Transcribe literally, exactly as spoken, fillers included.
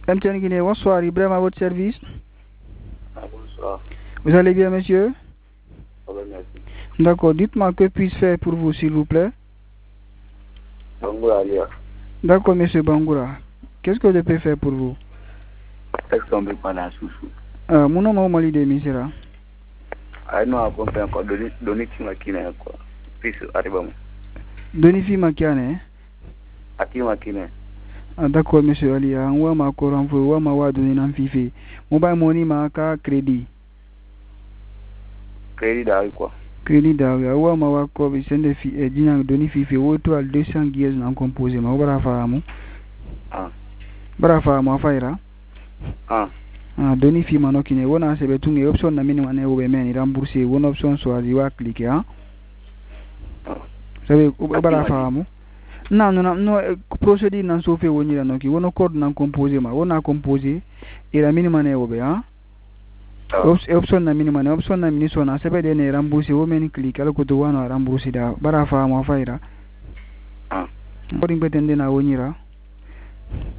M T N Guinée, bonsoir, Ibrahim à votre service. Ah, bonsoir. Vous allez bien, monsieur? Ça va, merci. D'accord, dites-moi que puis-je faire pour vous, s'il vous plaît? Bangoura, Alia. D'accord, monsieur Bangoura. Qu'est-ce que je peux faire pour vous? Est-ce qu'on peut parler à Soussou? Euh, mon nom est Mali de Misera. Ah non, on peut encore donner donner qui m'a qui n'est quoi. Puis arrive. Donifi Makiane. À qui m'a qui n'est. Ah, d'accord, monsieur Ali. On va m'accorder un peu, on va m'avoir donné un fifi. Mobile money m'a qu'à crédit. Crédit d'arrêt quoi. Crédit d'arrêt. On va m'avoir quoi? C'est des filles. Et dis-nous donner fifi. Ou toi à deux cents guinées non composé. Mais on va faire un Ah. Bara fa mo faira. Ah. Ah, doni fi mano kine wona se betunge option na mini wane obe meni rembourser wona option so azi wa cliquer hein. Sabe bara fa mo. Non non non procédure nan so fe woni la noki wono code nan composer ma wona composer et la mini mane obe hein. Option na mini mane option na mini so na se be de ne rembourser wo meni cliquer ala ko to wana rembourser da bara fa mo faira. Ah. Ko ring betende na woni ra.